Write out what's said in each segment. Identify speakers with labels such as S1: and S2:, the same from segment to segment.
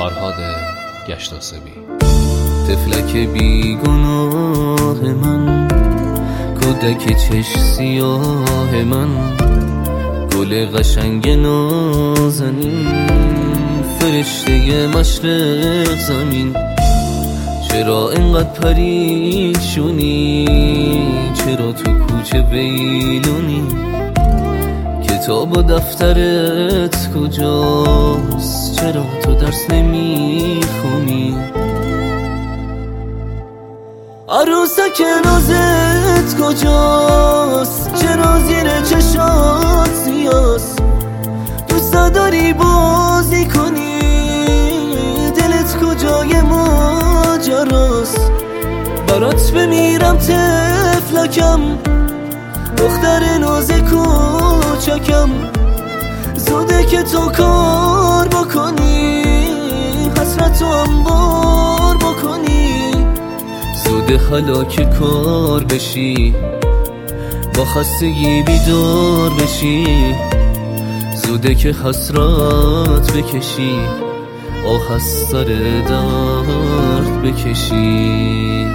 S1: فرهاد گشتاسبی.
S2: طفلک بیگناه من، کودک چش سیاه من، گل قشنگ نازنین، فرشته مشرق زمین. چرا اینقدر پریشونی؟ چرا تو کوچه ویلونی؟ کتاب و دفترت کجاست؟ چرا تو درس نمیخونی؟ عروسک نازت کجاست؟ چرا زیر چشات سیاست؟ دوست داری بازی کنی؟ دلت کجای ماجراست؟ برات بمیرم طفلکم، دختر ناز کوچکم. زوده که تو کار بکنی، حسرتو انبار بکنی. زوده حالا که کار بشی، با خستگی بیدار بشی. زوده که حسرت بکشی، آه از سر درد بکشی.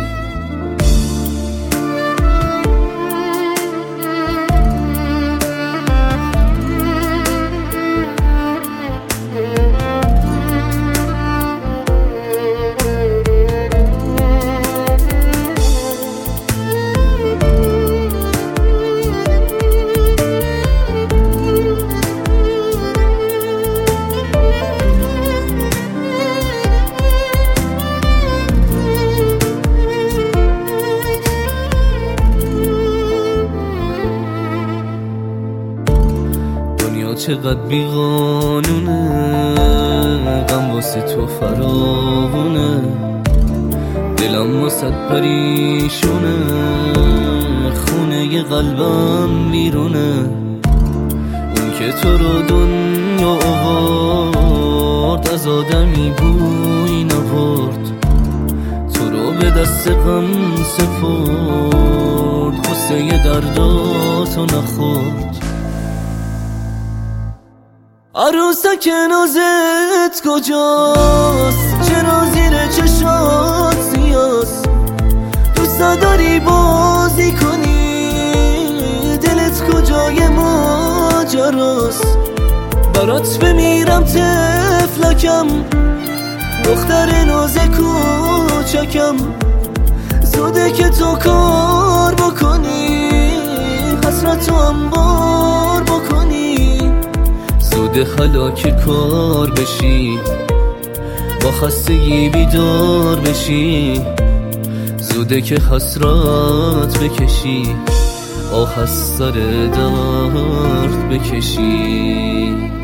S2: چقدر بیقانونه، غم واسه تو فراونه. دلم واسه پریشونه، خونه قلبم بیرونه. اون که تو رو دنیا آورد، از آدمی بوی نبرد. تو رو به دست غم سپرد، غصه درداتو نخورد. عروسک نازت کجاست؟ چرا زیر چشات سیاست؟ دوست داری بازی کنی؟ دلت کجای ماجراست؟ برات بمیرم طفلکم، دختر ناز کوچکم. زوده که تو کار بکنی، حسرتو انبار بکنی. زوده حالا که کار بشی، با خستگی بیدار بشی. زوده که حسرت بکشی، آه از سر درد بکشی.